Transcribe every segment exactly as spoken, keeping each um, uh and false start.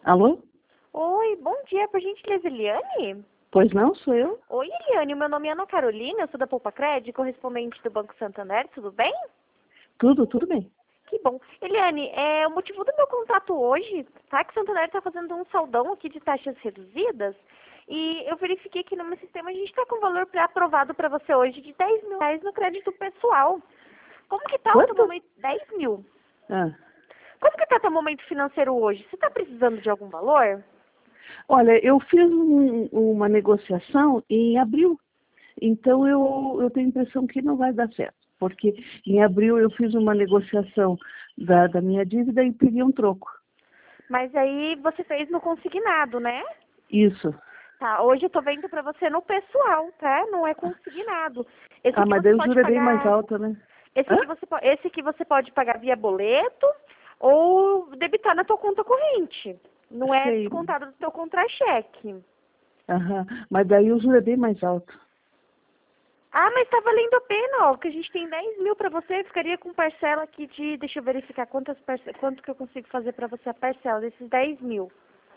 Alô? Oi, bom dia, por gentileza, Eliane? Pois não, sou eu. Oi, Eliane, meu nome é Ana Carolina, eu sou da Poupa Cred, correspondente do Banco Santander, tudo bem? Tudo, tudo bem. Que bom. Eliane, é, o motivo do meu contato hoje, tá? Que o Santander está fazendo um saldão aqui de taxas reduzidas e eu verifiquei que no meu sistema a gente está com valor pré-aprovado para você hoje de dez mil reais no crédito pessoal. Como que tá o teu Quanto? momento? dez mil. Ah. Como que tá o teu momento financeiro hoje? Você está precisando de algum valor? Olha, eu fiz um- uma negociação em abril, então eu, eu tenho a impressão que não vai dar certo, porque em abril eu fiz uma negociação da, da minha dívida e peguei um troco. Mas aí você fez no consignado, né? Isso. Tá, hoje eu tô vendo pra você no pessoal, tá? Não é consignado. Esse Ah, aqui mas você daí o pode juro é bem mais pagar, alto, né? esse Hã? aqui você, po- esse aqui você pode pagar via boleto ou debitar na tua conta corrente. Não é Sei. descontado do teu contra-cheque. Aham. Mas daí o juro é bem mais alto. Ah, mas tá valendo a pena, ó, que a gente tem dez mil pra você, ficaria com parcela aqui de, deixa eu verificar quantas parce- quanto que eu consigo fazer pra você a parcela desses dez mil.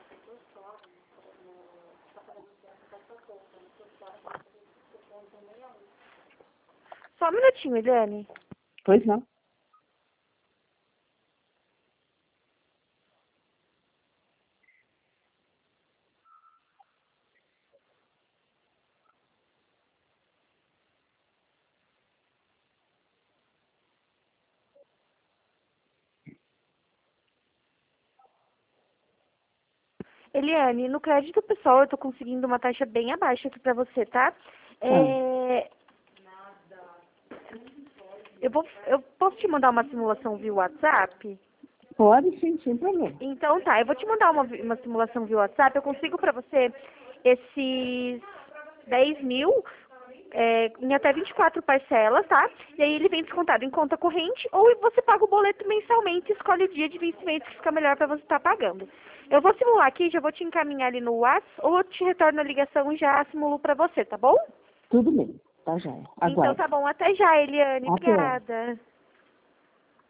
Só um minutinho, Eliane. Pois não. Eliane, no crédito pessoal eu tô conseguindo uma taxa bem abaixo aqui pra você, tá? Ah. É... Eu, vou, eu posso te mandar uma simulação via WhatsApp? Pode sim, sem problema. Então tá, eu vou te mandar uma, vi- uma simulação via WhatsApp, eu consigo pra você esses dez mil é, em até vinte e quatro parcelas, tá? E aí ele vem descontado em conta corrente ou você paga o boleto mensalmente e escolhe o dia de vencimento que fica melhor pra você estar pagando. Eu vou simular aqui, já vou te encaminhar ali no WhatsApp ou eu te retorno a ligação e já simulo pra você, tá bom? Tudo bem. Tá já. Então Aguardo. tá bom, até já, Eliane. Até. Obrigada.